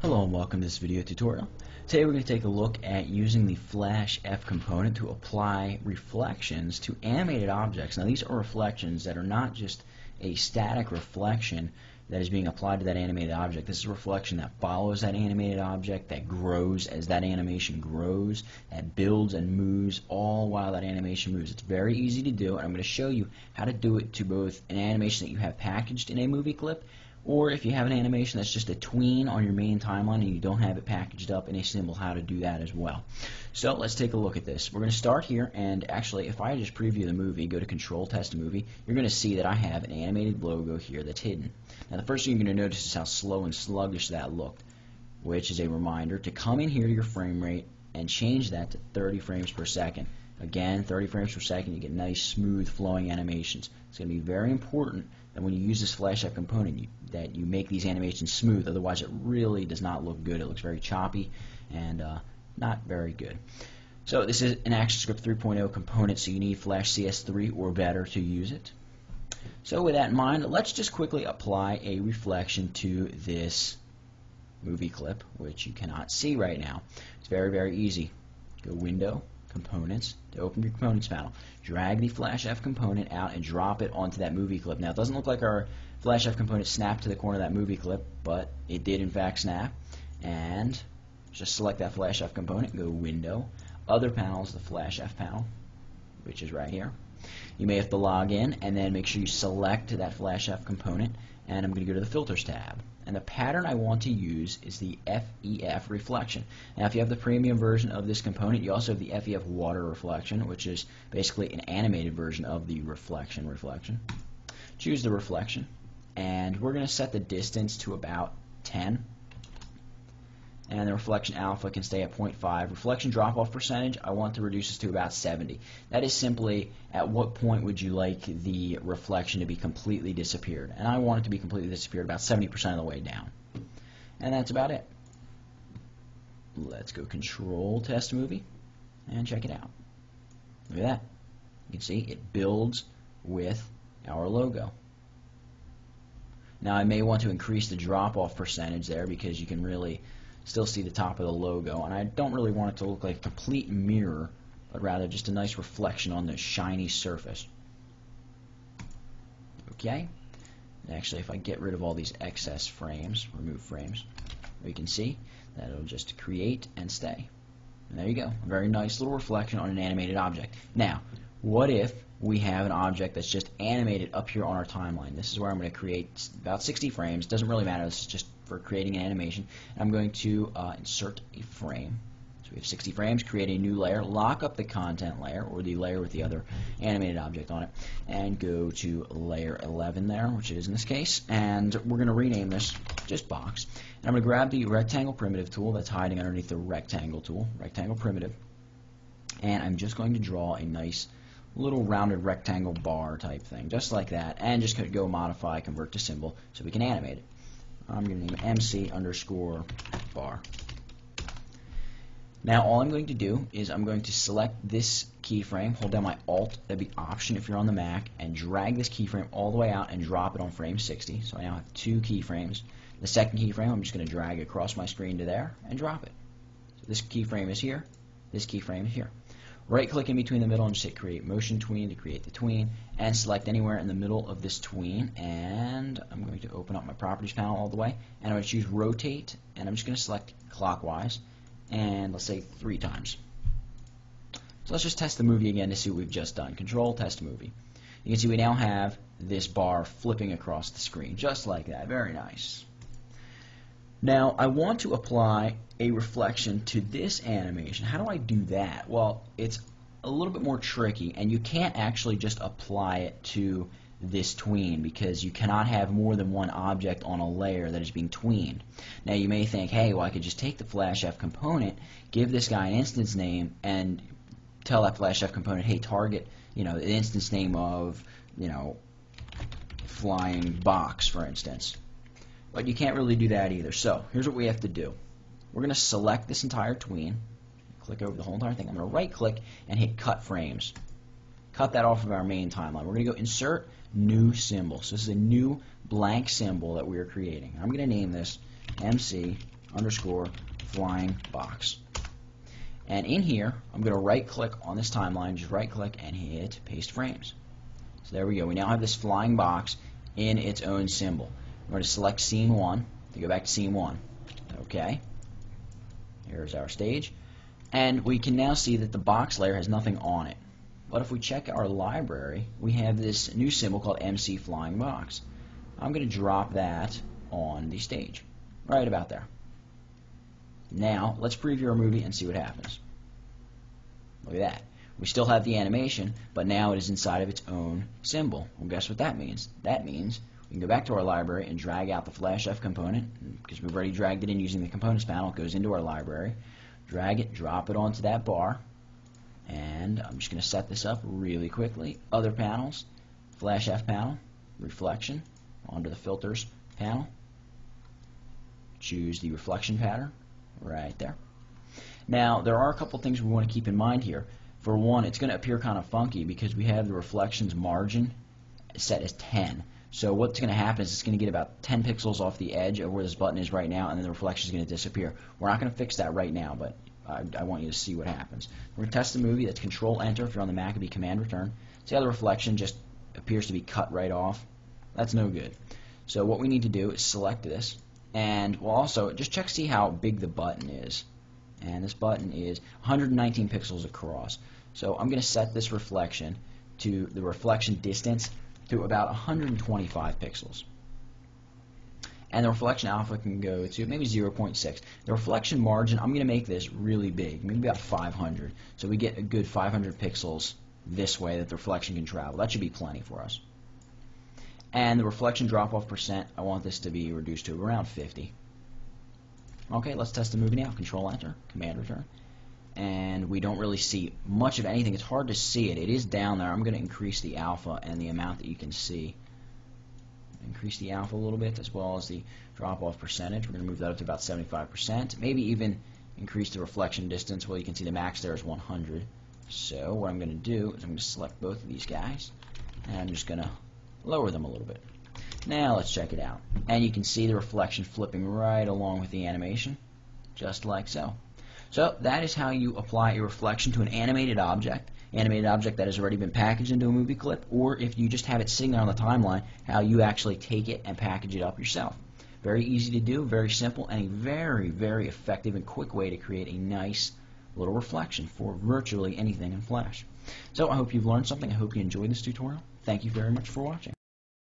Hello and welcome to this video tutorial. Today we're going to take a look at using the Flash F component to apply reflections to animated objects. Now these are reflections that are not just a static reflection that is being applied to that animated object. This is a reflection that follows that animated object, that grows as that animation grows, that builds and moves all while that animation moves. It's very easy to do, and I'm going to show you how to do it to both an animation that you have packaged in a movie clip, or if you have an animation that's just a tween on your main timeline and you don't have it packaged up in a symbol, how to do that as well. So let's take a look at this. We're going to start here, and actually if I just preview the movie, go to Control Test Movie, you're going to see that I have an animated logo here that's hidden. Now the first thing you're going to notice is how slow and sluggish that looked, which is a reminder to come in here to your frame rate and change that to 30 frames per second. Again, 30 frames per second, you get nice, smooth, flowing animations. It's going to be very important that when you use this Flash F component, that you make these animations smooth. Otherwise, it really does not look good. It looks very choppy and not very good. So this is an ActionScript 3.0 component, so you need Flash CS3 or better to use it. So with that in mind, let's just quickly apply a reflection to this movie clip, which you cannot see right now. It's very, very easy. Go Window, Components, to open your Components panel. Drag the Flash F component out and drop it onto that movie clip. Now it doesn't look like our Flash F component snapped to the corner of that movie clip, but it did in fact snap. And just select that Flash F component, go Window, Other Panels, the Flash F panel, which is right here. You may have to log in and then make sure you select that Flash F component, and I'm going to go to the Filters tab. And the pattern I want to use is the FEF reflection. Now if you have the premium version of this component, you also have the FEF water reflection, which is basically an animated version of the reflection. Choose the reflection, and we're going to set the distance to about 10. And the reflection alpha can stay at 0.5. Reflection drop-off percentage, I want to reduce this to about 70. That is simply at what point would you like the reflection to be completely disappeared. And I want it to be completely disappeared about 70% of the way down. And that's about it. Let's go Control Test Movie and check it out. Look at that. You can see it builds with our logo. Now I may want to increase the drop-off percentage there because you can really still see the top of the logo, and I don't really want it to look like a complete mirror, but rather just a nice reflection on the shiny surface. Okay, and actually if I get rid of all these excess frames, remove frames, you can see that it'll just create and stay. And there you go, a very nice little reflection on an animated object. Now, what if we have an object that's just animated up here on our timeline? This is where I'm going to create about 60 frames. Doesn't really matter. This is just for creating an animation. I'm going to insert a frame. So we have 60 frames. Create a new layer. Lock up the content layer, or the layer with the other animated object on it, and go to layer 11 there, which it is in this case. And we're going to rename this just box. And I'm going to grab the rectangle primitive tool that's hiding underneath the rectangle tool, rectangle primitive, and I'm just going to draw a nice little rounded rectangle bar type thing, just like that, and just go modify, convert to symbol, so we can animate it. I'm going to name it MC underscore bar. Now all I'm going to do is I'm going to select this keyframe, hold down my Alt, that'd be Option if you're on the Mac, and drag this keyframe all the way out and drop it on frame 60. So I now have two keyframes. The second keyframe I'm just going to drag across my screen to there and drop it. So this keyframe is here, this keyframe is here. Right click in between the middle and just hit Create Motion Tween to create the tween, and select anywhere in the middle of this tween, and I'm going to open up my Properties panel all the way, and I'm going to choose Rotate, and I'm just going to select clockwise, and let's say 3 times. So let's just test the movie again to see what we've just done. Control Test Movie. You can see we now have this bar flipping across the screen, just like that. Very nice. Now I want to apply a reflection to this animation. How do I do that? Well, it's a little bit more tricky, and you can't actually just apply it to this tween because you cannot have more than one object on a layer that is being tweened. Now you may think, hey, well I could just take the Flash F component, give this guy an instance name, and tell that Flash F component, hey, target, the instance name of, flying box, for instance. But you can't really do that either. So here's what we have to do. We're going to select this entire tween, click over the whole entire thing. I'm going to right click and hit Cut Frames. Cut that off of our main timeline. We're going to go Insert New Symbol. So this is a new blank symbol that we are creating. I'm going to name this MC underscore flying box. And in here, I'm going to right click on this timeline, just right click and hit paste frames. So there we go. We now have this flying box in its own symbol. We're going to select scene 1 to go back to scene 1. Okay. Here's our stage. And we can now see that the box layer has nothing on it. But if we check our library, we have this new symbol called MC Flying Box. I'm going to drop that on the stage, right about there. Now, let's preview our movie and see what happens. Look at that. We still have the animation, but now it is inside of its own symbol. Well, guess what that means? That means we can go back to our library and drag out the Flash F component, because we've already dragged it in using the Components panel. It goes into our library. Drag it, drop it onto that bar, and I'm just going to set this up really quickly. Other panels, Flash F panel, reflection, onto the Filters panel. Choose the reflection pattern right there. Now, there are a couple things we want to keep in mind here. For one, it's going to appear kind of funky because we have the reflections margin set as 10. So what's going to happen is it's going to get about 10 pixels off the edge of where this button is right now, and then the reflection is going to disappear. We're not going to fix that right now, but I want you to see what happens. We're going to test the movie. That's Control-Enter. If you're on the Mac, it would be Command-Return. See how the reflection just appears to be cut right off? That's no good. So what we need to do is select this, and we'll also just check to see how big the button is. And this button is 119 pixels across. So I'm going to set this reflection to the reflection distance to about 125 pixels. And the reflection alpha can go to maybe 0.6. The reflection margin, I'm going to make this really big, maybe about 500. So we get a good 500 pixels this way that the reflection can travel. That should be plenty for us. And the reflection drop-off percent, I want this to be reduced to around 50. Okay, let's test the movie now. Control-Enter, Command-Return. And we don't really see much of anything. It's hard to see it. It is down there. I'm going to increase the alpha and the amount that you can see. Increase the alpha a little bit as well as the drop-off percentage. We're going to move that up to about 75%. Maybe even increase the reflection distance. Well, you can see the max there is 100. So what I'm going to do is I'm going to select both of these guys, and I'm just going to lower them a little bit. Now let's check it out. And you can see the reflection flipping right along with the animation, just like so. So that is how you apply a reflection to an animated object that has already been packaged into a movie clip, or if you just have it sitting there on the timeline, how you actually take it and package it up yourself. Very easy to do, very simple, and a very, very effective and quick way to create a nice little reflection for virtually anything in Flash. So I hope you've learned something. I hope you enjoyed this tutorial. Thank you very much for watching.